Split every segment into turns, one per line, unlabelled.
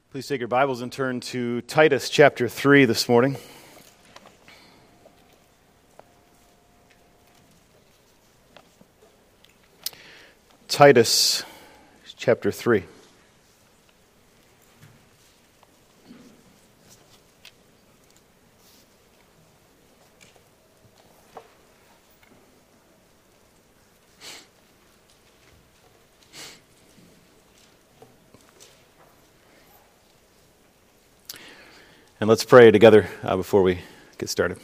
Please take your Bibles and turn to Titus chapter 3 this morning. Titus chapter 3. And let's pray together before we get started.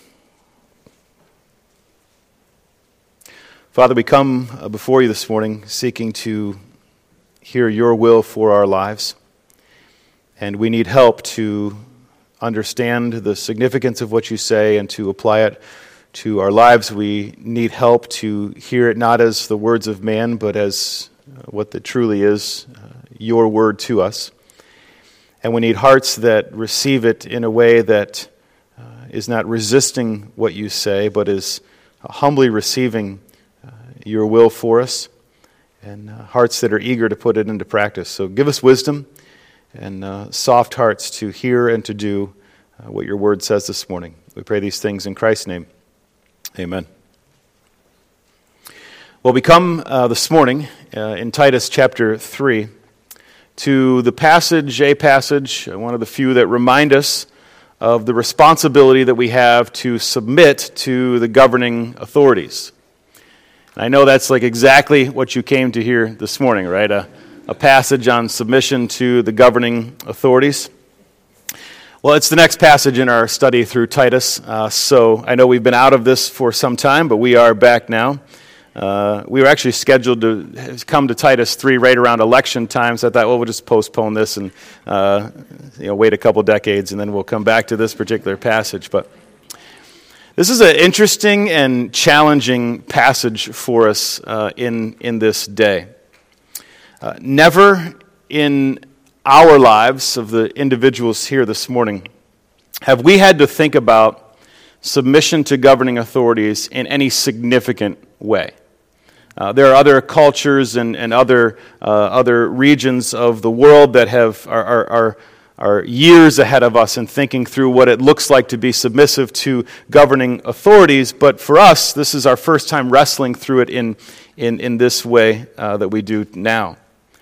Father, we come before you this morning seeking to hear your will for our lives. And we need help to understand the significance of what you say and to apply it to our lives. We need help to hear it not as the words of man, but as what it truly is, your word to us. And we need hearts that receive it in a way that is not resisting what you say, but is humbly receiving your will for us, and hearts that are eager to put it into practice. So give us wisdom and soft hearts to hear and to do what your word says this morning. We pray these things in Christ's name. Amen. Well, we come this morning in Titus chapter 3 to a passage, one of the few that remind us of the responsibility that we have to submit to the governing authorities. And I know that's like exactly what you came to hear this morning, right? A passage on submission to the governing authorities. Well, it's the next passage in our study through Titus, so I know we've been out of this for some time, but we are back now. We were actually scheduled to come to Titus 3 right around election time, so I thought, well, we'll just postpone this and wait a couple decades, and then we'll come back to this particular passage. But this is an interesting and challenging passage for us in this day. Never in our lives of the individuals here this morning have we had to think about submission to governing authorities in any significant way. There are other cultures and other regions of the world that are years ahead of us in thinking through what it looks like to be submissive to governing authorities. But for us, this is our first time wrestling through it in this way that we do now.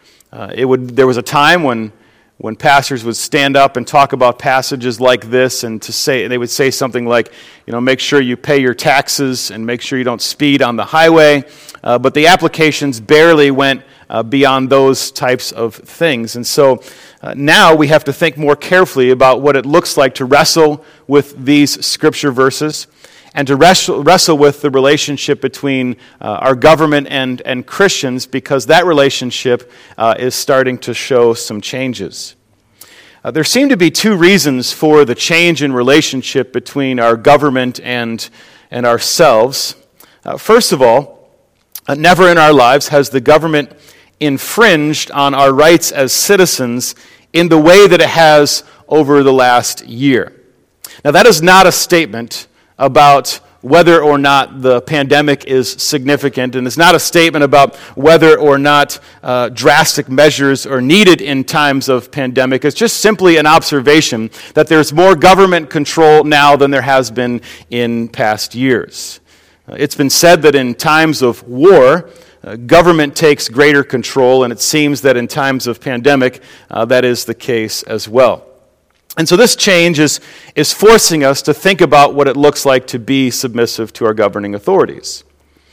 There was a time when pastors would stand up and talk about passages like this, and they would say something like, make sure you pay your taxes and make sure you don't speed on the highway. But the applications barely went beyond those types of things. And so now we have to think more carefully about what it looks like to wrestle with these scripture verses and to wrestle with the relationship between our government and Christians, because that relationship is starting to show some changes. There seem to be two reasons for the change in relationship between our government and ourselves. First of all, never in our lives has the government infringed on our rights as citizens in the way that it has over the last year. Now, that is not a statement about whether or not the pandemic is significant, and it's not a statement about whether or not drastic measures are needed in times of pandemic. It's just simply an observation that there's more government control now than there has been in past years. It's been said that in times of war, government takes greater control, and it seems that in times of pandemic, that is the case as well. And so this change is forcing us to think about what it looks like to be submissive to our governing authorities.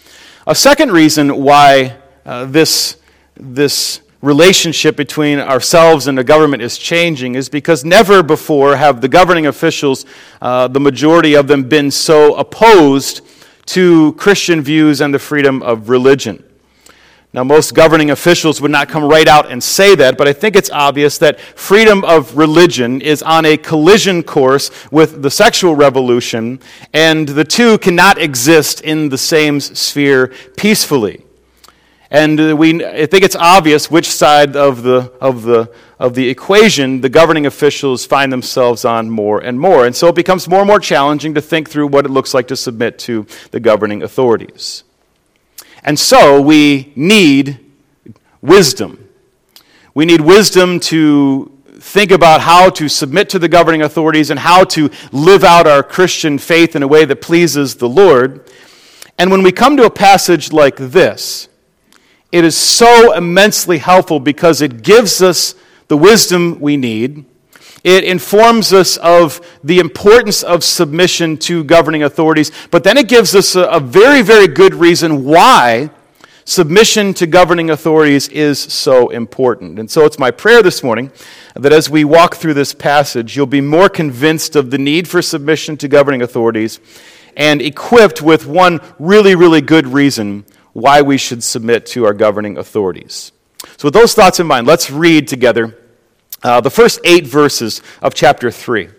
A second reason why this relationship between ourselves and the government is changing is because never before have the governing officials, the majority of them, been so opposed to Christian views and the freedom of religion. Now, most governing officials would not come right out and say that, but I think it's obvious that freedom of religion is on a collision course with the sexual revolution, and the two cannot exist in the same sphere peacefully. And I think it's obvious which side of the equation the governing officials find themselves on more and more. And so it becomes more and more challenging to think through what it looks like to submit to the governing authorities. And so we need wisdom. We need wisdom to think about how to submit to the governing authorities and how to live out our Christian faith in a way that pleases the Lord. And when we come to a passage like this, it is so immensely helpful because it gives us the wisdom we need. It informs us of the importance of submission to governing authorities, but then it gives us a very, very good reason why submission to governing authorities is so important. And so it's my prayer this morning that as we walk through this passage, you'll be more convinced of the need for submission to governing authorities and equipped with one really, really good reason why we should submit to our governing authorities. So with those thoughts in mind, let's read together the first 8 verses of chapter 3.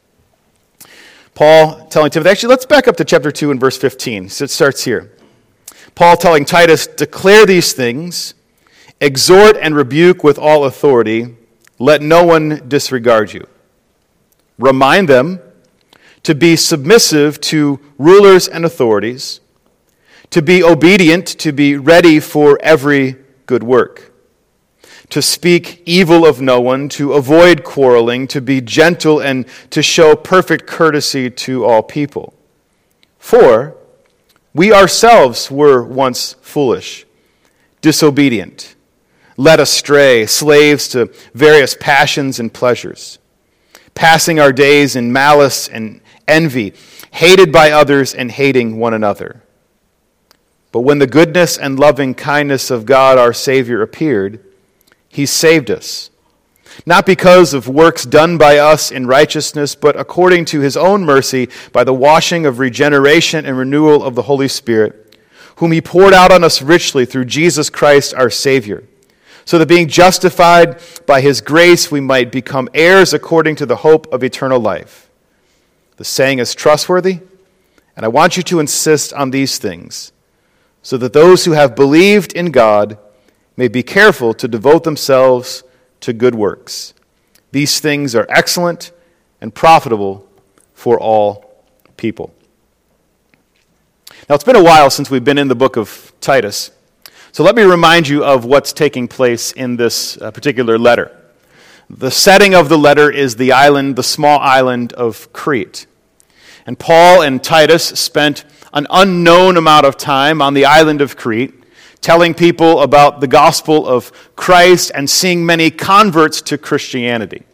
Paul telling Timothy, actually, let's back up to chapter 2 and verse 15. So it starts here. Paul telling Titus, declare these things, exhort and rebuke with all authority, let no one disregard you. Remind them to be submissive to rulers and authorities, to be obedient, to be ready for every good work, to speak evil of no one, to avoid quarreling, to be gentle, and to show perfect courtesy to all people. For we ourselves were once foolish, disobedient, led astray, slaves to various passions and pleasures, passing our days in malice and envy, hated by others and hating one another. But when the goodness and loving kindness of God our Savior appeared, He saved us, not because of works done by us in righteousness, but according to His own mercy by the washing of regeneration and renewal of the Holy Spirit, whom He poured out on us richly through Jesus Christ our Savior, so that being justified by His grace we might become heirs according to the hope of eternal life. The saying is trustworthy, and I want you to insist on these things, so that those who have believed in God may be careful to devote themselves to good works. These things are excellent and profitable for all people. Now, it's been a while since we've been in the book of Titus, so let me remind you of what's taking place in this particular letter. The setting of the letter is the island, the small island of Crete. And Paul and Titus spent an unknown amount of time on the island of Crete, telling people about the gospel of Christ and seeing many converts to Christianity.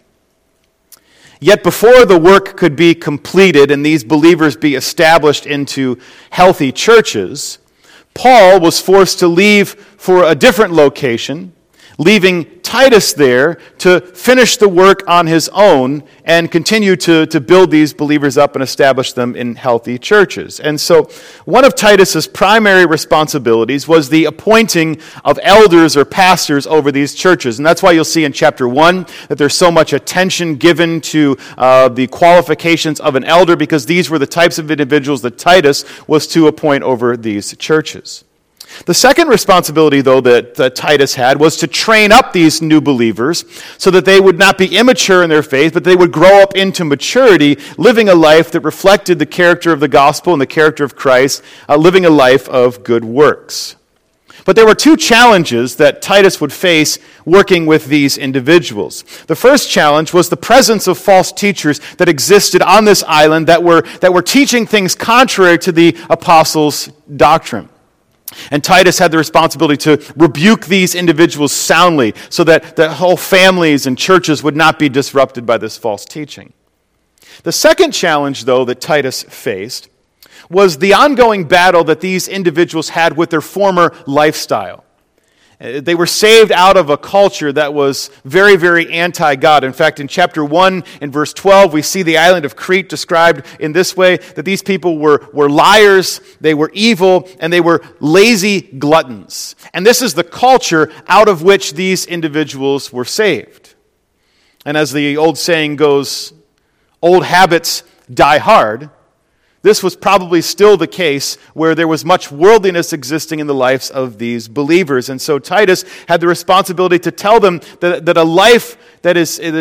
Yet before the work could be completed and these believers be established into healthy churches, Paul was forced to leave for a different location, leaving Titus there to finish the work on his own and continue to build these believers up and establish them in healthy churches. And so one of Titus's primary responsibilities was the appointing of elders or pastors over these churches. And that's why you'll see in chapter 1 that there's so much attention given to the qualifications of an elder, because these were the types of individuals that Titus was to appoint over these churches. The second responsibility, though, that Titus had was to train up these new believers so that they would not be immature in their faith, but they would grow up into maturity, living a life that reflected the character of the gospel and the character of Christ, living a life of good works. But there were two challenges that Titus would face working with these individuals. The first challenge was the presence of false teachers that existed on this island that were teaching things contrary to the apostles' doctrine. And Titus had the responsibility to rebuke these individuals soundly so that the whole families and churches would not be disrupted by this false teaching. The second challenge, though, that Titus faced was the ongoing battle that these individuals had with their former lifestyle. They were saved out of a culture that was very, very anti-God. In fact, in chapter 1, in verse 12, we see the island of Crete described in this way, that these people were liars, they were evil, and they were lazy gluttons. And this is the culture out of which these individuals were saved. And as the old saying goes, old habits die hard. This was probably still the case where there was much worldliness existing in the lives of these believers. And so Titus had the responsibility to tell them that a life that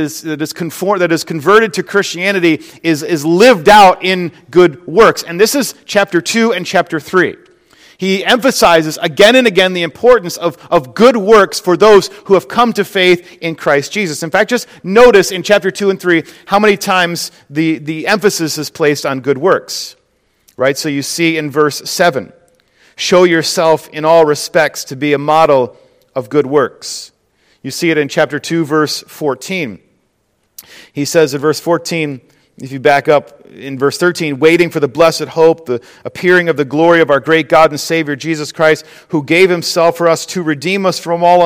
is converted to Christianity is lived out in good works. And this is chapter 2 and chapter 3. He emphasizes again and again the importance of good works for those who have come to faith in Christ Jesus. In fact, just notice in chapter 2 and 3 how many times the emphasis is placed on good works. Right? So you see in verse 7, show yourself in all respects to be a model of good works. You see it in chapter 2, verse 14. He says in verse 14, if you back up in verse 13, waiting for the blessed hope, the appearing of the glory of our great God and Savior Jesus Christ, who gave himself for us to redeem us from all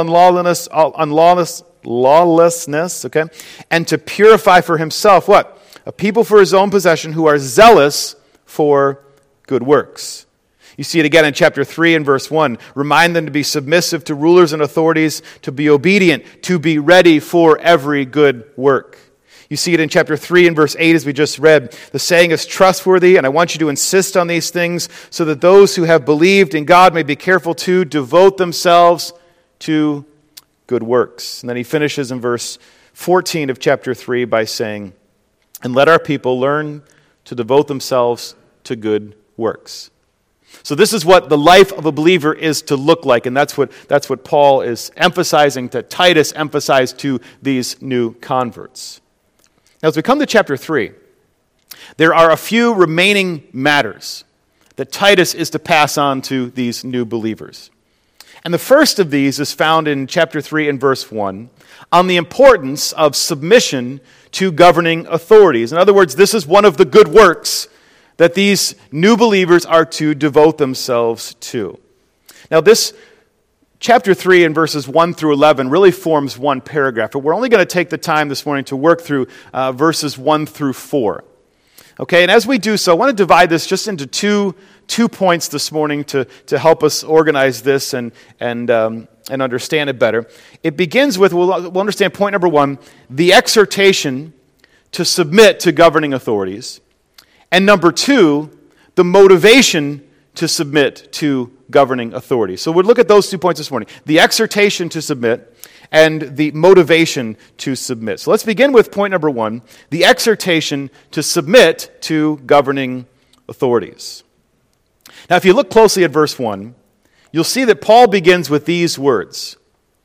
lawlessness, okay? And to purify for himself, what? A people for his own possession who are zealous for good works. You see it again in chapter 3 and verse 1. Remind them to be submissive to rulers and authorities, to be obedient, to be ready for every good work. You see it in chapter 3 and verse 8 as we just read. The saying is trustworthy, and I want you to insist on these things so that those who have believed in God may be careful to devote themselves to good works. And then he finishes in verse 14 of chapter 3 by saying, and let our people learn to devote themselves to good works. So this is what the life of a believer is to look like, and that's what Paul is emphasizing, that Titus emphasized to these new converts. Now, as we come to chapter 3, there are a few remaining matters that Titus is to pass on to these new believers. And the first of these is found in chapter 3 and verse 1 on the importance of submission to governing authorities. In other words, this is one of the good works that these new believers are to devote themselves to. Now, this chapter 3 and verses 1 through 11 really forms one paragraph, but we're only going to take the time this morning to work through verses 1 through 4. Okay, and as we do so, I want to divide this just into two points this morning to help us organize this and understand it better. It begins with, we'll understand point number 1, the exhortation to submit to governing authorities. And number 2, the motivation to submit to governing authorities. So we'll look at those 2 points this morning. The exhortation to submit and the motivation to submit. So let's begin with point number 1, the exhortation to submit to governing authorities. Now if you look closely at verse 1, you'll see that Paul begins with these words,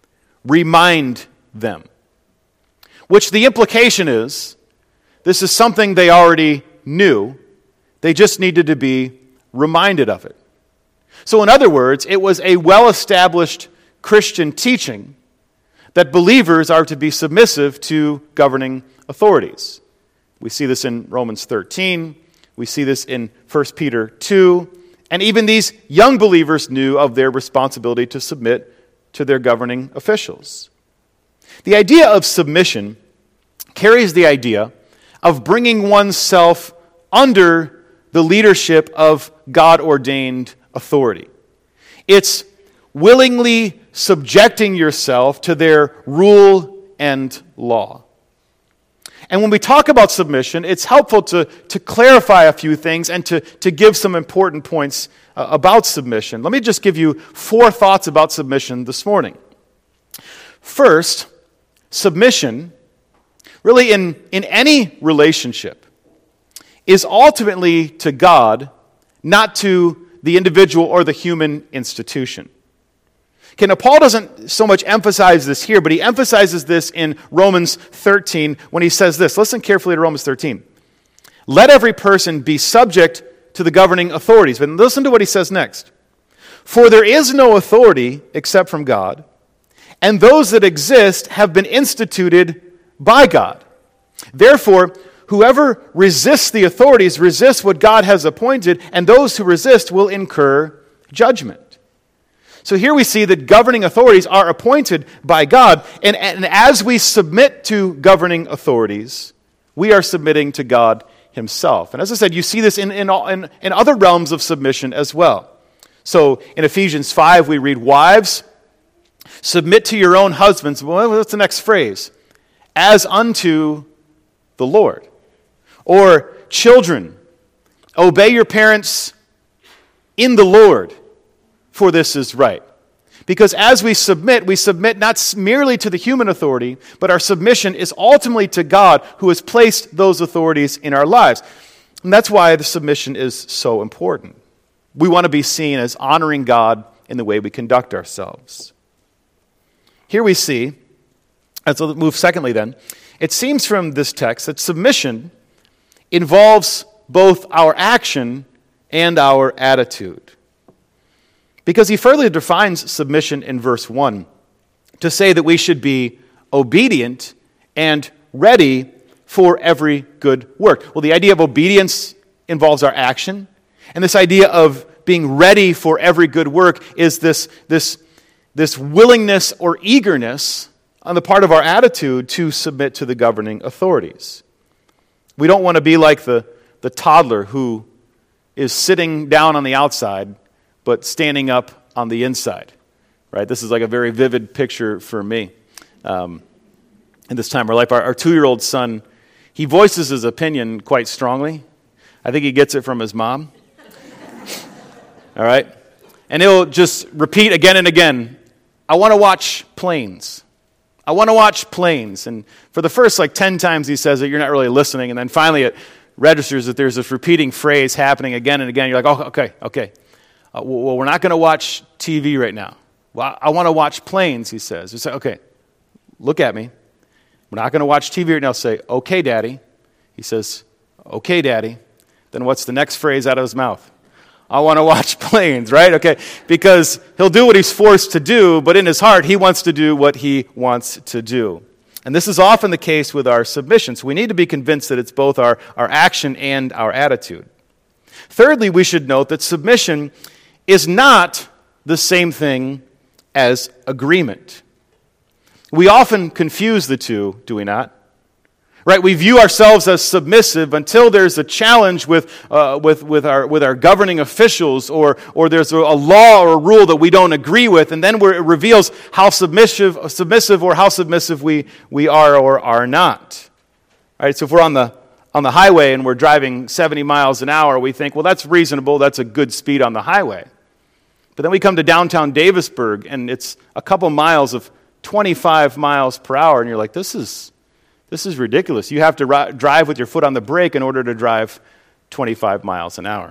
remind them. Which the implication is, this is something they already knew, they just needed to be reminded of it. So in other words, it was a well-established Christian teaching that believers are to be submissive to governing authorities. We see this in Romans 13, we see this in 1 Peter 2, and even these young believers knew of their responsibility to submit to their governing officials. The idea of submission carries the idea of bringing oneself under the leadership of God-ordained authority. It's willingly subjecting yourself to their rule and law. And when we talk about submission, it's helpful to clarify a few things and to give some important points about submission. Let me just give you 4 thoughts about submission this morning. First, submission, really in any relationship, is ultimately to God, not to the individual or the human institution. Okay, now Paul doesn't so much emphasize this here, but he emphasizes this in Romans 13 when he says this. Listen carefully to Romans 13. Let every person be subject to the governing authorities. But listen to what he says next. For there is no authority except from God, and those that exist have been instituted by God. Therefore, whoever resists the authorities resists what God has appointed, and those who resist will incur judgment. So here we see that governing authorities are appointed by God, and as we submit to governing authorities, we are submitting to God himself. And as I said, you see this in other realms of submission as well. So in Ephesians 5, we read, wives, submit to your own husbands. Well, what's the next phrase? As unto the Lord. Or children, obey your parents in the Lord, for this is right. Because as we submit not merely to the human authority, but our submission is ultimately to God who has placed those authorities in our lives. And that's why the submission is so important. We want to be seen as honoring God in the way we conduct ourselves. Here we see, let's move secondly then, it seems from this text that submission involves both our action and our attitude. Because he further defines submission in verse 1 to say that we should be obedient and ready for every good work. Well, the idea of obedience involves our action, and this idea of being ready for every good work is this willingness or eagerness on the part of our attitude to submit to the governing authorities. We don't want to be like the toddler who is sitting down on the outside but standing up on the inside. Right? This is like a very vivid picture for me in this time of our life. Our 2-year-old son, he voices his opinion quite strongly. I think he gets it from his mom. All right? And he'll just repeat again and again, I want to watch planes. I want to watch planes. And for the first 10 times he says it, you're not really listening. And then finally it registers that there's this repeating phrase happening again and again. You're like, oh, okay. Well, we're not going to watch TV right now. Well, I want to watch planes, he says. You say, okay, look at me. We're not going to watch TV right now. Say, okay, Daddy. He says, okay, Daddy. Then what's the next phrase out of his mouth? I want to watch planes, right? Okay, because he'll do what he's forced to do, but in his heart, he wants to do what he wants to do. And this is often the case with our submission. So we need to be convinced that it's both our action and our attitude. Thirdly, we should note that submission is not the same thing as agreement. We often confuse the two, do we not? Right? We view ourselves as submissive until there's a challenge with our governing officials, or there's a law or a rule that we don't agree with, and then it reveals how submissive or how submissive we are or are not. All right? So if we're on the highway and we're driving 70 miles an hour, we think, well, that's reasonable. That's a good speed on the highway. But then we come to downtown Davisburg, and it's a couple miles of 25 miles per hour, and you're like, this is ridiculous. You have to drive with your foot on the brake in order to drive 25 miles an hour.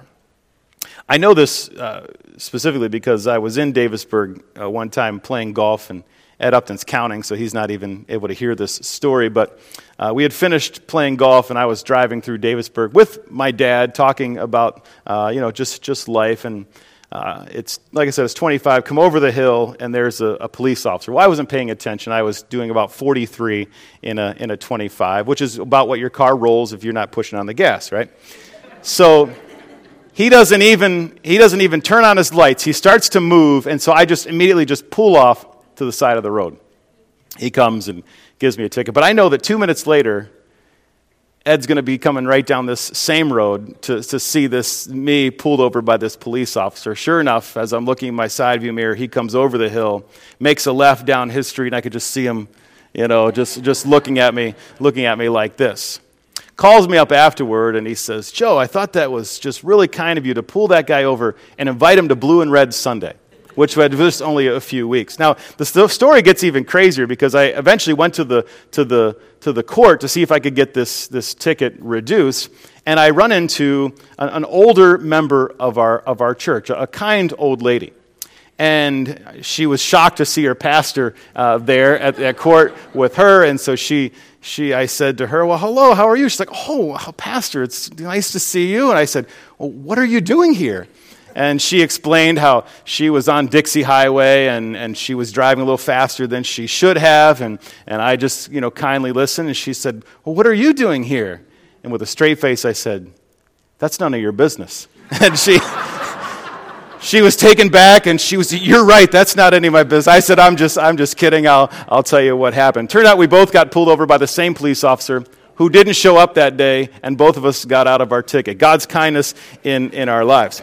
I know this specifically because I was in Davisburg one time playing golf, and Ed Upton's counting, so he's not even able to hear this story. But we had finished playing golf, and I was driving through Davisburg with my dad, talking about just life. And it's like I said, it's 25. Come over the hill, and there's a police officer. Well, I wasn't paying attention. I was doing about 43 in a 25, which is about what your car rolls if you're not pushing on the gas, right? So he doesn't even turn on his lights. He starts to move, and so I just immediately pull off to the side of the road. He comes and gives me a ticket. But I know that 2 minutes later, Ed's going to be coming right down this same road to see me pulled over by this police officer. Sure enough, as I'm looking in my side view mirror, he comes over the hill, makes a left down his street, and I could just see him, just looking at me like this. Calls me up afterward, and he says, Joe, I thought that was just really kind of you to pull that guy over and invite him to Blue and Red Sunday, which had just only a few weeks. Now, the story gets even crazier because I eventually went to the court to see if I could get this ticket reduced, and I run into an older member of our church, a kind old lady. And she was shocked to see her pastor there at court with her, and so I said to her, well, hello, how are you? She's like, oh, pastor, it's nice to see you. And I said, well, what are you doing here? And she explained how she was on Dixie Highway and she was driving a little faster than she should have. And I just, kindly listened. And she said, well, what are you doing here? And with a straight face, I said, that's none of your business. And she was taken back, and she was, you're right, that's not any of my business. I said, I'm just kidding. I'll tell you what happened. Turned out we both got pulled over by the same police officer who didn't show up that day, and both of us got out of our ticket. God's kindness in our lives.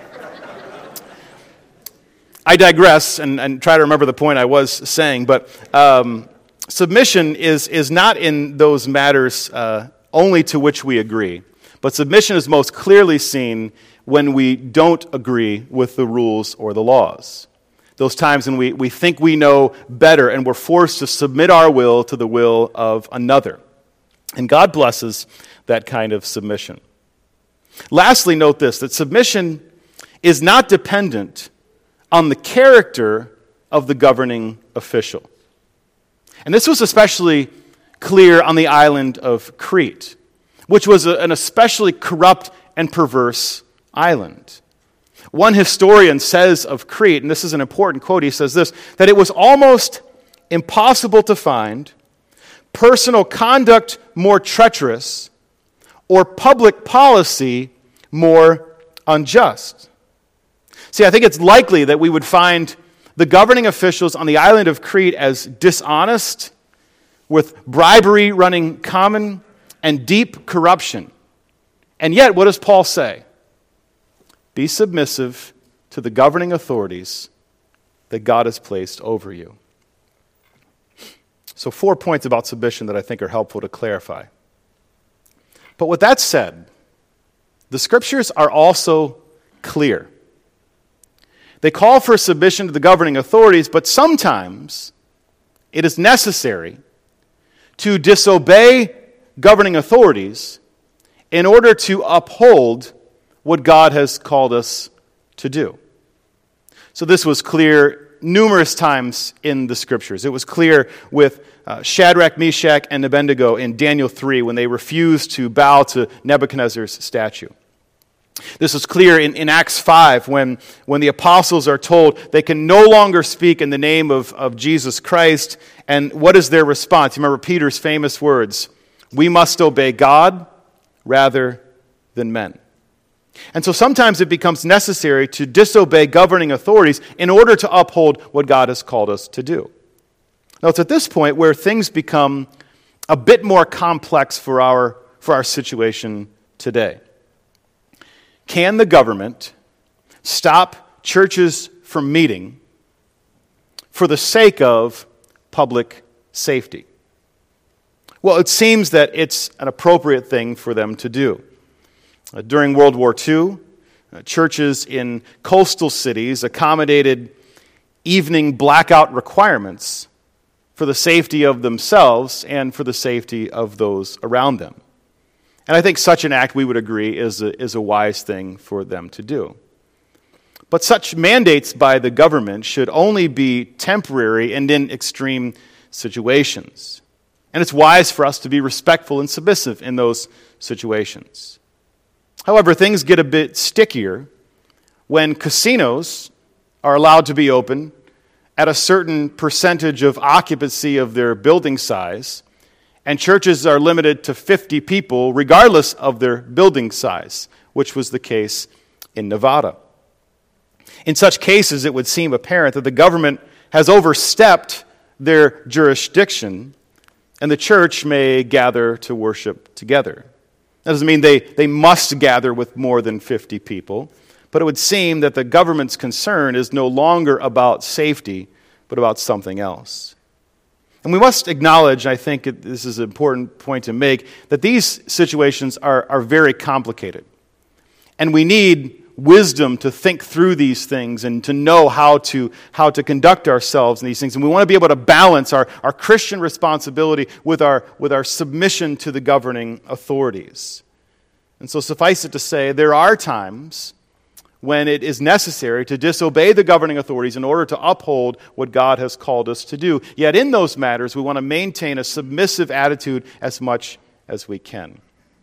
I digress and try to remember the point I was saying, but submission is not in those matters only to which we agree, but submission is most clearly seen when we don't agree with the rules or the laws. Those times when we think we know better and we're forced to submit our will to the will of another. And God blesses that kind of submission. Lastly, note this, that submission is not dependent on the character of the governing official. And this was especially clear on the island of Crete, which was an especially corrupt and perverse island. One historian says of Crete, and this is an important quote, he says this, that it was almost impossible to find personal conduct more treacherous or public policy more unjust. See, I think it's likely that we would find the governing officials on the island of Crete as dishonest, with bribery running common, and deep corruption. And yet, what does Paul say? Be submissive to the governing authorities that God has placed over you. So 4 points about submission that I think are helpful to clarify. But with that said, the Scriptures are also clear. They call for submission to the governing authorities, but sometimes it is necessary to disobey governing authorities in order to uphold what God has called us to do. So this was clear numerous times in the Scriptures. It was clear with Shadrach, Meshach, and Abednego in Daniel 3 when they refused to bow to Nebuchadnezzar's statue. This is clear in Acts 5 when the apostles are told they can no longer speak in the name of Jesus Christ. And what is their response? You remember Peter's famous words, "We must obey God rather than men." And so sometimes it becomes necessary to disobey governing authorities in order to uphold what God has called us to do. Now it's at this point where things become a bit more complex for our situation today. Can the government stop churches from meeting for the sake of public safety? Well, it seems that it's an appropriate thing for them to do. During World War II, churches in coastal cities accommodated evening blackout requirements for the safety of themselves and for the safety of those around them. And I think such an act, we would agree, is a wise thing for them to do. But such mandates by the government should only be temporary and in extreme situations. And it's wise for us to be respectful and submissive in those situations. However, things get a bit stickier when casinos are allowed to be open at a certain percentage of occupancy of their building size, and churches are limited to 50 people regardless of their building size, which was the case in Nevada. In such cases, it would seem apparent that the government has overstepped their jurisdiction, and the church may gather to worship together. That doesn't mean they must gather with more than 50 people, but it would seem that the government's concern is no longer about safety, but about something else. And we must acknowledge, I think this is an important point to make, that these situations are very complicated. And we need wisdom to think through these things and to know how to conduct ourselves in these things. And we want to be able to balance our Christian responsibility with our submission to the governing authorities. And so suffice it to say, there are times when it is necessary to disobey the governing authorities in order to uphold what God has called us to do. Yet in those matters, we want to maintain a submissive attitude as much as we can.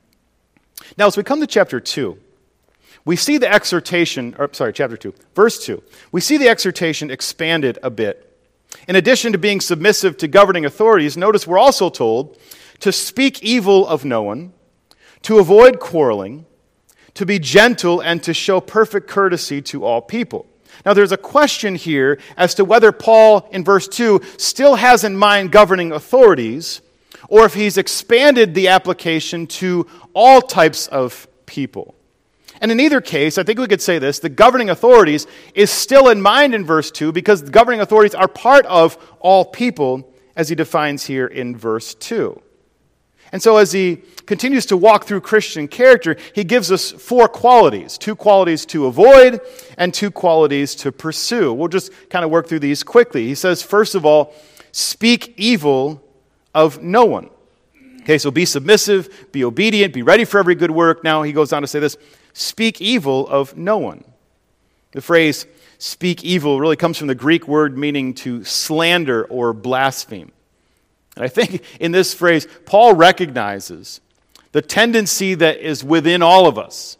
Now, as we come to chapter 2, we see the exhortation, chapter 2, verse 2. We see the exhortation expanded a bit. In addition to being submissive to governing authorities, notice we're also told to speak evil of no one, to avoid quarreling, to be gentle, and to show perfect courtesy to all people. Now, there's a question here as to whether Paul, in verse 2, still has in mind governing authorities, or if he's expanded the application to all types of people. And in either case, I think we could say this, the governing authorities is still in mind in verse 2 because the governing authorities are part of all people, as he defines here in verse 2. And so as he continues to walk through Christian character, he gives us 4 qualities. 2 qualities to avoid and 2 qualities to pursue. We'll just kind of work through these quickly. He says, first of all, speak evil of no one. Okay, so be submissive, be obedient, be ready for every good work. Now he goes on to say this, speak evil of no one. The phrase speak evil really comes from the Greek word meaning to slander or blaspheme. And I think in this phrase, Paul recognizes the tendency that is within all of us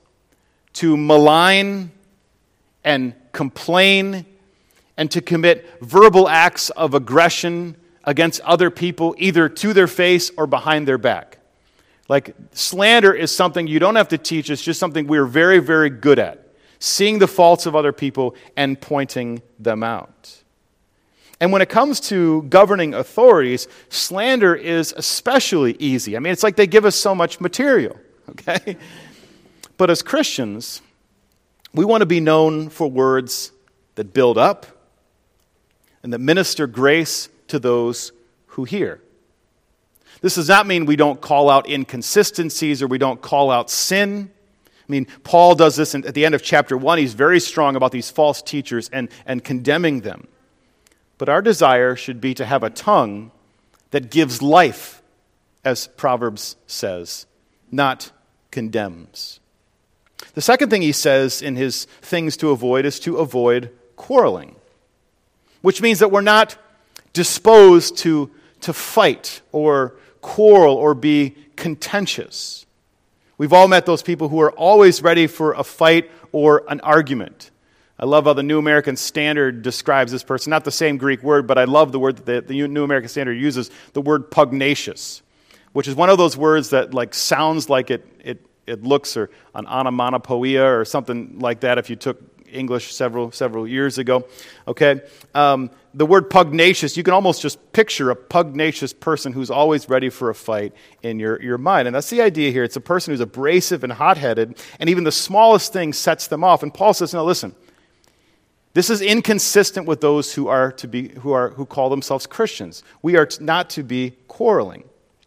to malign and complain and to commit verbal acts of aggression against other people, either to their face or behind their back. Like, slander is something you don't have to teach. It's just something we're very, very good at. Seeing the faults of other people and pointing them out. And when it comes to governing authorities, slander is especially easy. I mean, it's like they give us so much material, okay? But as Christians, we want to be known for words that build up and that minister grace to those who hear. This does not mean we don't call out inconsistencies or we don't call out sin. I mean, Paul does this at the end of chapter 1. He's very strong about these false teachers and condemning them. But our desire should be to have a tongue that gives life, as Proverbs says, not condemns. The second thing he says in his things to avoid is to avoid quarreling, which means that we're not disposed to fight or quarrel or be contentious. We've all met those people who are always ready for a fight or an argument. I love how the New American Standard describes this person. Not the same Greek word, but I love the word that the New American Standard uses, the word pugnacious, which is one of those words that like sounds like it looks, or an onomatopoeia or something like that if you took English several years ago. Okay? The word pugnacious, you can almost just picture a pugnacious person who's always ready for a fight in your mind. And that's the idea here. It's a person who's abrasive and hot-headed, and even the smallest thing sets them off. And Paul says, no, listen, this is inconsistent with those who call themselves Christians. We are not to be quarreling.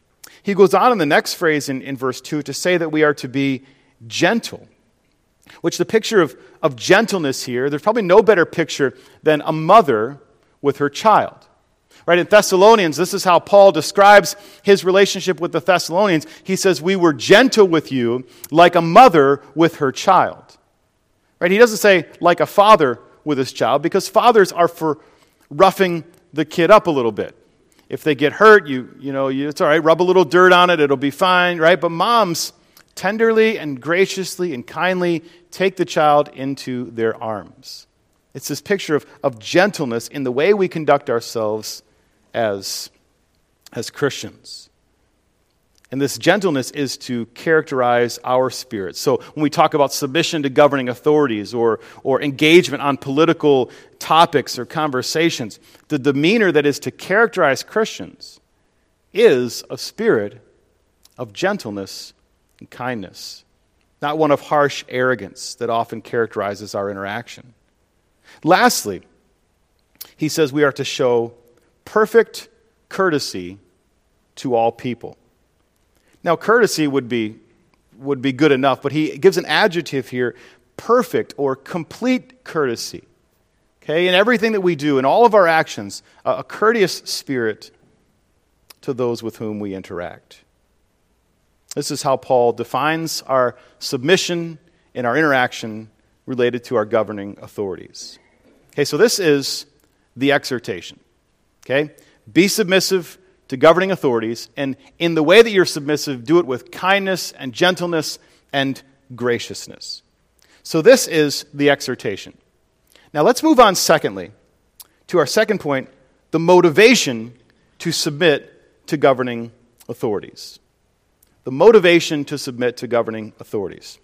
He goes on in the next phrase in verse 2 to say that we are to be gentle, which the picture of gentleness here, there's probably no better picture than a mother with her child. Right, in Thessalonians, this is how Paul describes his relationship with the Thessalonians. He says, we were gentle with you like a mother with her child. Right? He doesn't say like a father with his child, because fathers are for roughing the kid up a little bit. If they get hurt, it's all right, rub a little dirt on it, it'll be fine, right? But moms tenderly and graciously and kindly take the child into their arms. It's this picture of gentleness in the way we conduct ourselves as Christians. And this gentleness is to characterize our spirit. So when we talk about submission to governing authorities or engagement on political topics or conversations, the demeanor that is to characterize Christians is a spirit of gentleness and kindness, not one of harsh arrogance that often characterizes our interaction. Lastly, he says we are to show perfect courtesy to all people. Now, courtesy would be good enough, but he gives an adjective here, perfect or complete courtesy. Okay, in everything that we do, in all of our actions, a courteous spirit to those with whom we interact. This is how Paul defines our submission and our interaction related to our governing authorities. Okay, so this is the exhortation. Okay, be submissive to governing authorities, and in the way that you're submissive, do it with kindness and gentleness and graciousness. So this is the exhortation. Now let's move on secondly to our second point, the motivation to submit to governing authorities. The motivation to submit to governing authorities.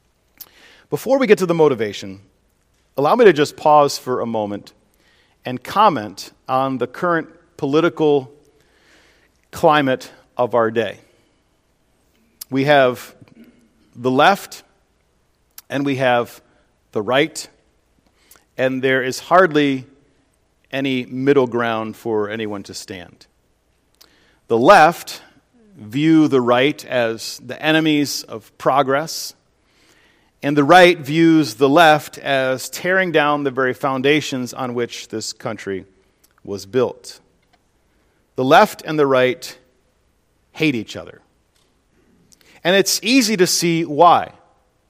Before we get to the motivation, allow me to just pause for a moment and comment on the current political climate of our day. We have the left and we have the right, and there is hardly any middle ground for anyone to stand. The left view the right as the enemies of progress, and the right views the left as tearing down the very foundations on which this country was built. The left and the right hate each other. And it's easy to see why.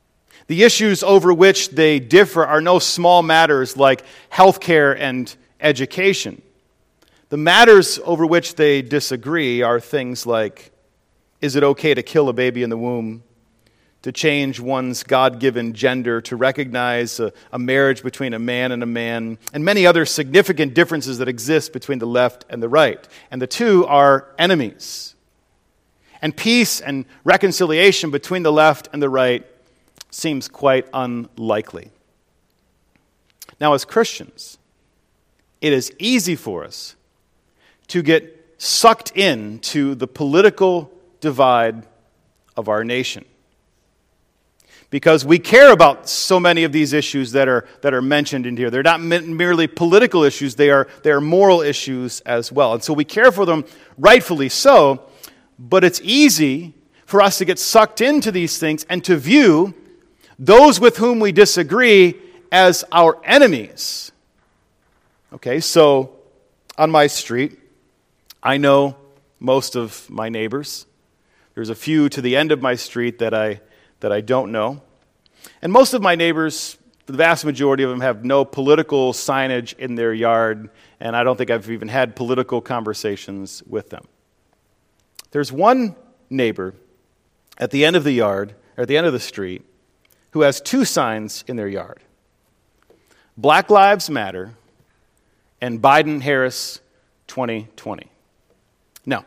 The issues over which they differ are no small matters like healthcare and education. The matters over which they disagree are things like, is it okay to kill a baby in the womb, to change one's God-given gender, to recognize a marriage between a man, and many other significant differences that exist between the left and the right. And the two are enemies. And peace and reconciliation between the left and the right seems quite unlikely. Now, as Christians, it is easy for us to get sucked into the political divide of our nation, because we care about so many of these issues that are mentioned in here. They're not merely political issues, they are moral issues as well. And so we care for them, rightfully so, but it's easy for us to get sucked into these things and to view those with whom we disagree as our enemies. Okay, so on my street, I know most of my neighbors. There's a few to the end of my street that I don't know. And most of my neighbors, the vast majority of them, have no political signage in their yard, and I don't think I've even had political conversations with them. There's one neighbor at the end of the yard, or at the end of the street, who has two signs in their yard: Black Lives Matter and Biden-Harris 2020. Now,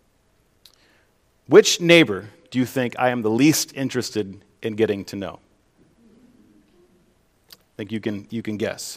which neighbor do you think I am the least interested in getting to know? I think you can guess.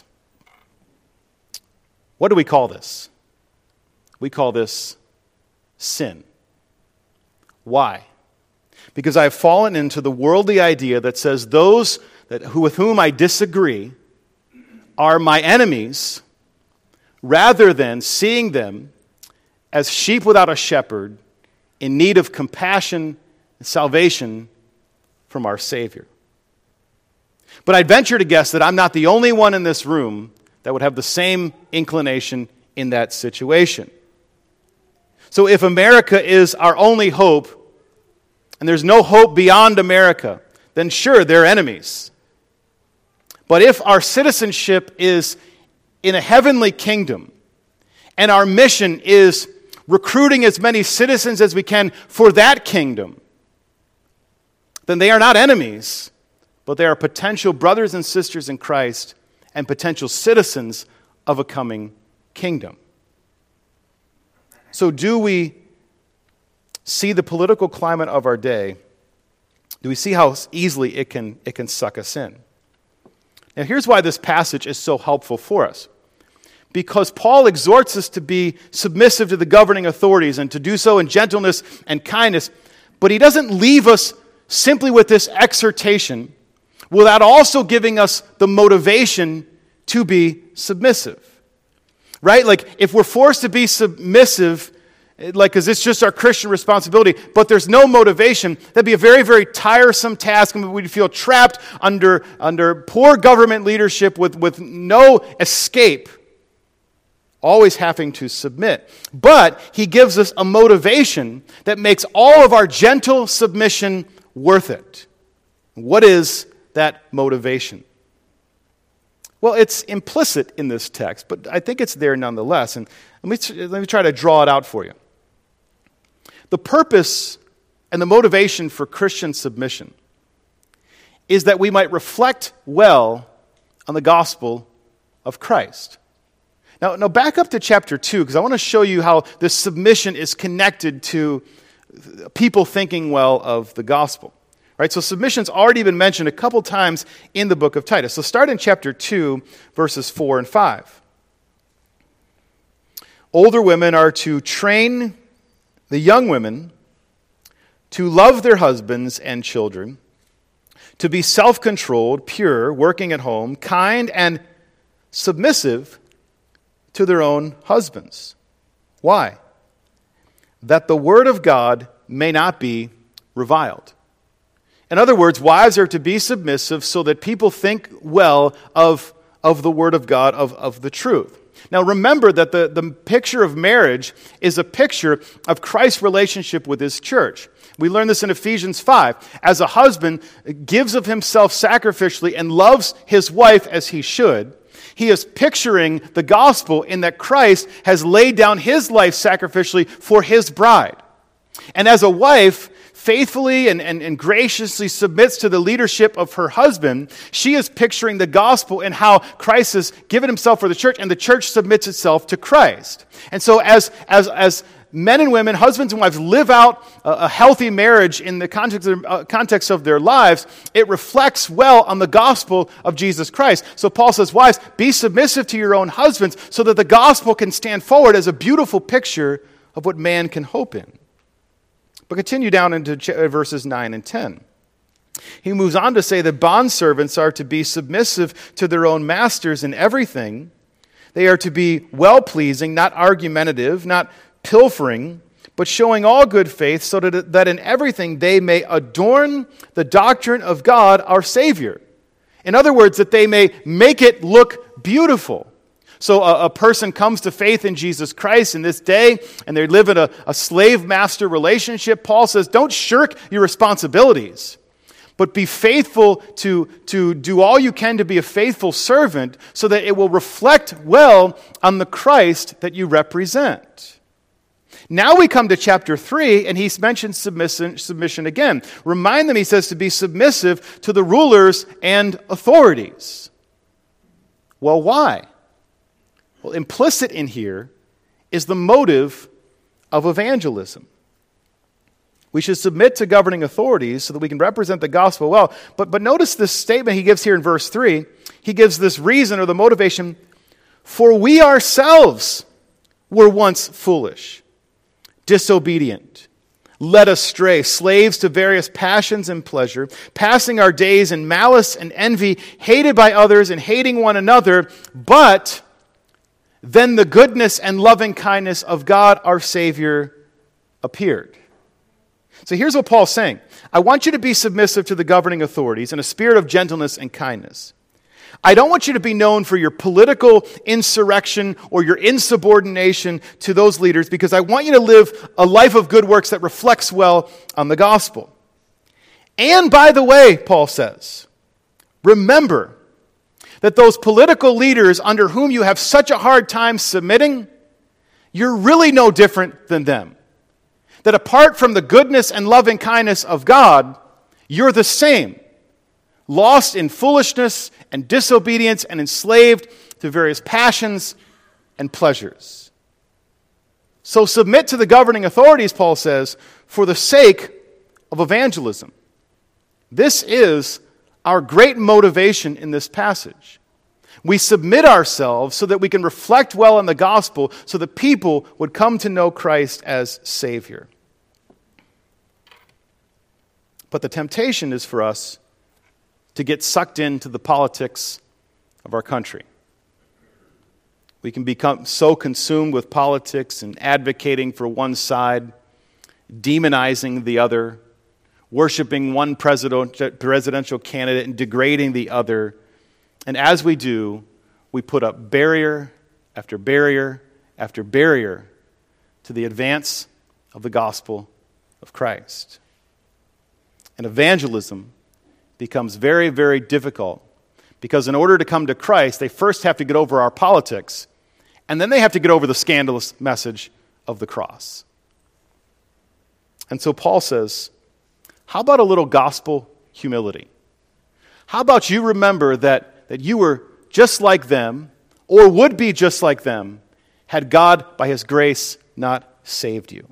What do we call this? We call this sin. Why? Because I have fallen into the worldly idea that says those with whom I disagree are my enemies, rather than seeing them as sheep without a shepherd in need of compassion and salvation from our Savior. But I'd venture to guess that I'm not the only one in this room that would have the same inclination in that situation. So if America is our only hope, and there's no hope beyond America, then sure, they're enemies. But if our citizenship is in a heavenly kingdom, and our mission is recruiting as many citizens as we can for that kingdom, then they are not enemies, but they are potential brothers and sisters in Christ and potential citizens of a coming kingdom. So do we see the political climate of our day? Do we see how easily it can suck us in? Now here's why this passage is so helpful for us. Because Paul exhorts us to be submissive to the governing authorities and to do so in gentleness and kindness, but he doesn't leave us simply with this exhortation without also giving us the motivation to be submissive. Right? Like, if we're forced to be submissive, because it's just our Christian responsibility, but there's no motivation, that'd be a very, very tiresome task, and we'd feel trapped under poor government leadership with no escape, always having to submit. But he gives us a motivation that makes all of our gentle submission worth it. What is that motivation? Well, it's implicit in this text, but I think it's there nonetheless. And let me try to draw it out for you. The purpose and the motivation for Christian submission is that we might reflect well on the gospel of Christ. Now back up to chapter 2, because I want to show you how this submission is connected to people thinking well of the gospel. Right, so submission's already been mentioned a couple times in the book of Titus. So start in chapter 2, verses 4 and 5. Older women are to train the young women to love their husbands and children, to be self-controlled, pure, working at home, kind, and submissive to their own husbands. Why? That the word of God may not be reviled. In other words, wives are to be submissive so that people think well of the word of God, of the truth. Now remember that the picture of marriage is a picture of Christ's relationship with his church. We learn this in Ephesians 5. As a husband gives of himself sacrificially and loves his wife as he should, he is picturing the gospel in that Christ has laid down his life sacrificially for his bride. And as a wife faithfully and graciously submits to the leadership of her husband, she is picturing the gospel and how Christ has given himself for the church, and the church submits itself to Christ. And so as men and women, husbands and wives, live out a healthy marriage in the context of their lives, it reflects well on the gospel of Jesus Christ. So Paul says, wives, be submissive to your own husbands so that the gospel can stand forward as a beautiful picture of what man can hope in. But continue down into verses 9 and 10. He moves on to say that bondservants are to be submissive to their own masters in everything. They are to be well-pleasing, not argumentative, not pilfering, but showing all good faith, so that in everything they may adorn the doctrine of God our Savior. In other words, that they may make it look beautiful. So a person comes to faith in Jesus Christ in this day, and they live in a slave-master relationship. Paul says, don't shirk your responsibilities, but be faithful to do all you can to be a faithful servant so that it will reflect well on the Christ that you represent. Now we come to chapter 3, and he mentions submission again. Remind them, he says, to be submissive to the rulers and authorities. Well, why? Well, implicit in here is the motive of evangelism. We should submit to governing authorities so that we can represent the gospel well. But notice this statement he gives here in verse 3. He gives this reason or the motivation, for we ourselves were once foolish, disobedient, led astray, slaves to various passions and pleasure, passing our days in malice and envy, hated by others and hating one another, but then the goodness and loving kindness of God our Savior appeared. So here's what Paul's saying. I want you to be submissive to the governing authorities in a spirit of gentleness and kindness. I don't want you to be known for your political insurrection or your insubordination to those leaders, because I want you to live a life of good works that reflects well on the gospel. And by the way, Paul says, remember that those political leaders under whom you have such a hard time submitting, you're really no different than them. That apart from the goodness and loving kindness of God, you're the same. Lost in foolishness and disobedience and enslaved to various passions and pleasures. So submit to the governing authorities, Paul says, for the sake of evangelism. This is our great motivation in this passage. We submit ourselves so that we can reflect well on the gospel, so that people would come to know Christ as Savior. But the temptation is for us to get sucked into the politics of our country. We can become so consumed with politics and advocating for one side, demonizing the other, worshiping one presidential candidate and degrading the other. And as we do, we put up barrier after barrier after barrier to the advance of the gospel of Christ. And evangelism becomes very, very difficult, because in order to come to Christ, they first have to get over our politics, and then they have to get over the scandalous message of the cross. And so Paul says, how about a little gospel humility? How about you remember that you were just like them, or would be just like them, had God, by his grace, not saved you?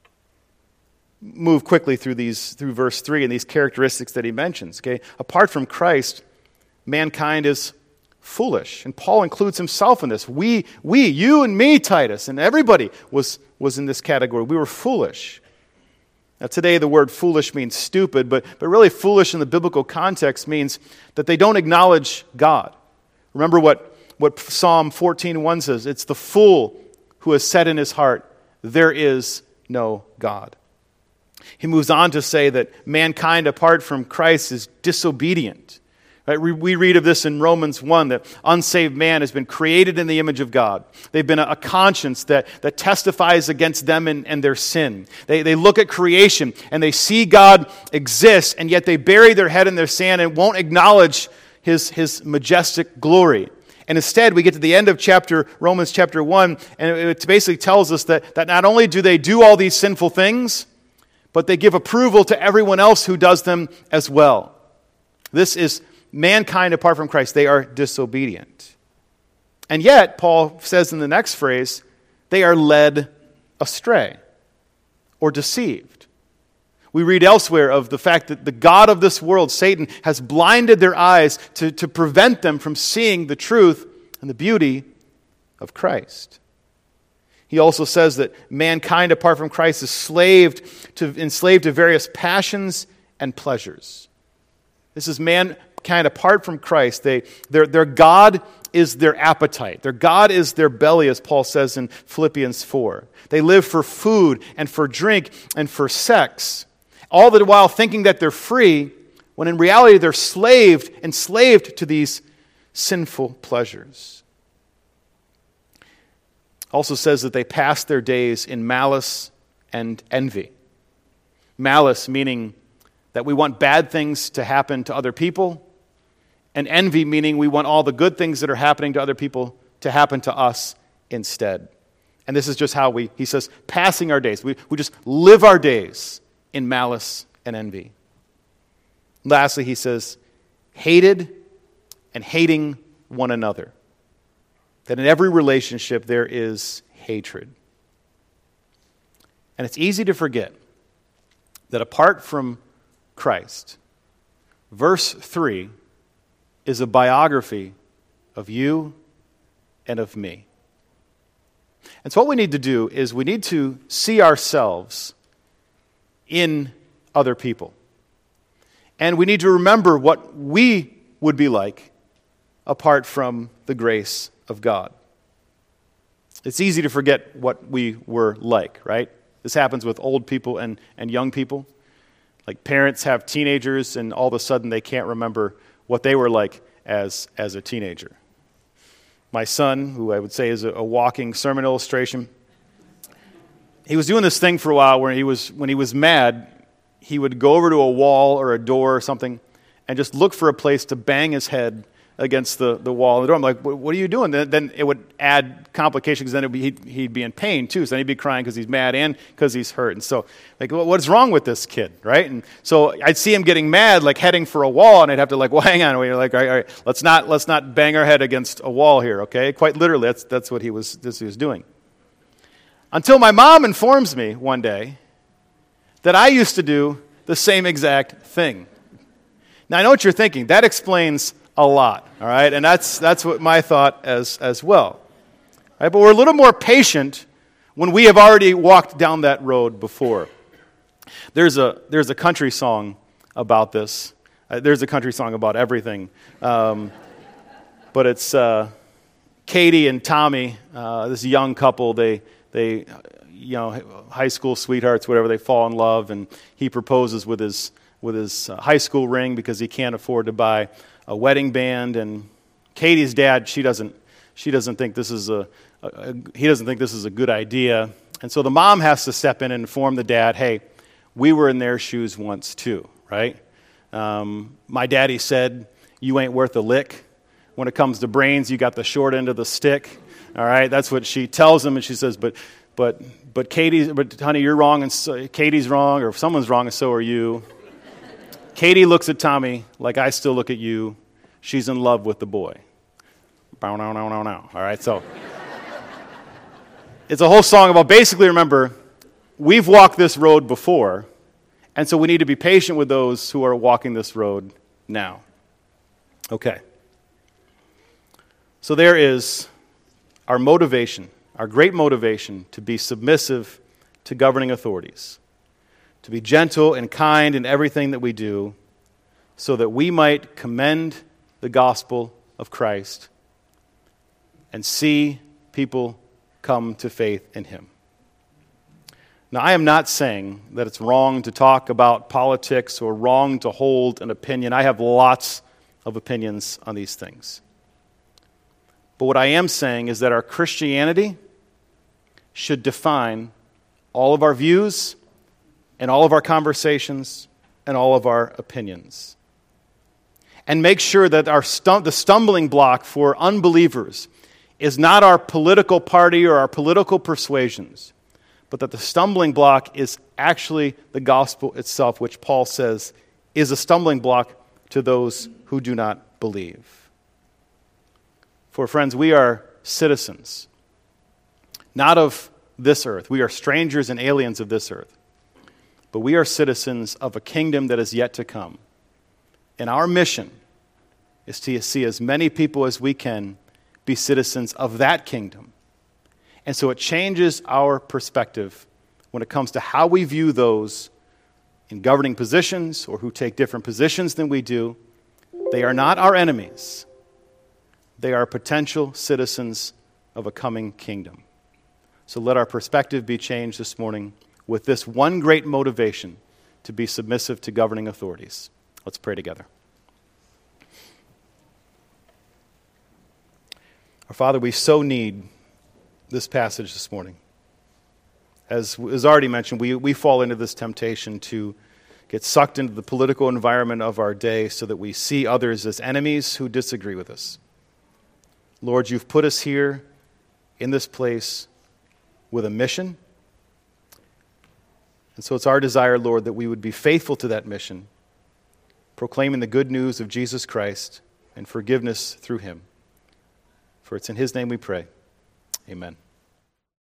Move quickly through verse 3 and these characteristics that he mentions. Okay, apart from Christ, mankind is foolish, and Paul includes himself in this. We, you and me, Titus, and everybody was in this category. We were foolish. Now today the word foolish means stupid, but really foolish in the biblical context means that they don't acknowledge God. Remember what Psalm 14:1 says, it's the fool who has said in his heart, there is no God. He moves on to say that mankind apart from Christ is disobedient. Right? We read of this in Romans 1, that unsaved man has been created in the image of God. They've been a conscience that testifies against them and their sin. They look at creation and they see God exist, and yet they bury their head in their sand and won't acknowledge His majestic glory. And instead, we get to the end of Romans chapter 1, and it basically tells us that not only do they do all these sinful things, but they give approval to everyone else who does them as well. This is mankind apart from Christ. They are disobedient. And yet, Paul says in the next phrase, they are led astray or deceived. We read elsewhere of the fact that the god of this world, Satan, has blinded their eyes to prevent them from seeing the truth and the beauty of Christ. He also says that mankind apart from Christ is enslaved to various passions and pleasures. This is mankind apart from Christ. Their God is their appetite. Their God is their belly, as Paul says in Philippians 4. They live for food and for drink and for sex, all the while thinking that they're free, when in reality they're enslaved to these sinful pleasures. Also says that they pass their days in malice and envy. Malice meaning that we want bad things to happen to other people, and envy meaning we want all the good things that are happening to other people to happen to us instead. And this is just how he says, passing our days. We just live our days in malice and envy. Lastly, he says, hated and hating one another. That in every relationship there is hatred. And it's easy to forget that apart from Christ, verse 3 is a biography of you and of me. And so what we need to do is we need to see ourselves in other people. And we need to remember what we would be like apart from the grace of God. It's easy to forget what we were like, right? This happens with old people and young people. Like parents have teenagers and all of a sudden they can't remember what they were like as a teenager. My son, who I would say is a walking sermon illustration, he was doing this thing for a while where when he was mad, he would go over to a wall or a door or something and just look for a place to bang his head against the wall of the door. I'm like, what are you doing? Then it would add complications, because then he'd be in pain too. So then he'd be crying because he's mad and because he's hurt. And so, like, what's wrong with this kid, right? And so I'd see him getting mad, like heading for a wall, and I'd have to well, hang on. We're like, all right, let's not bang our head against a wall here, okay? Quite literally, that's what he was doing. Until my mom informs me one day that I used to do the same exact thing. Now I know what you're thinking. That explains a lot, all right? And that's what my thought as well. Right? But we're a little more patient when we have already walked down that road before. There's a country song about this. There's a country song about everything. But it's Katie and Tommy, this young couple, they high school sweethearts, whatever, they fall in love, and he proposes with his high school ring because he can't afford to buy a wedding band. And Katie's dad, he doesn't think this is a good idea. And so the mom has to step in and inform the dad, hey, we were in their shoes once too, right? My daddy said, you ain't worth a lick. When it comes to brains, you got the short end of the stick. All right, that's what she tells him, and she says, but honey, you're wrong, and so, Katie's wrong, or if someone's wrong, and so are you. Katie looks at Tommy like I still look at you. She's in love with the boy. Bow, no. All right, so it's a whole song about basically, remember, we've walked this road before, and so we need to be patient with those who are walking this road now. Okay. So there is our motivation, our great motivation to be submissive to governing authorities, to be gentle and kind in everything that we do, so that we might commend the gospel of Christ and see people come to faith in him. Now, I am not saying that it's wrong to talk about politics or wrong to hold an opinion. I have lots of opinions on these things. But what I am saying is that our Christianity should define all of our views and all of our conversations and all of our opinions. And make sure that the stumbling block for unbelievers is not our political party or our political persuasions, but that the stumbling block is actually the gospel itself, which Paul says is a stumbling block to those who do not believe. For friends, we are citizens, not of this earth. We are strangers and aliens of this earth. But we are citizens of a kingdom that is yet to come. And our mission is to see as many people as we can be citizens of that kingdom. And so it changes our perspective when it comes to how we view those in governing positions or who take different positions than we do. They are not our enemies. They are potential citizens of a coming kingdom. So let our perspective be changed this morning with this one great motivation to be submissive to governing authorities. Let's pray together. Our Father, we so need this passage this morning. As was already mentioned, we fall into this temptation to get sucked into the political environment of our day so that we see others as enemies who disagree with us. Lord, you've put us here in this place with a mission. And so it's our desire, Lord, that we would be faithful to that mission, proclaiming the good news of Jesus Christ and forgiveness through him. For it's in his name we pray. Amen.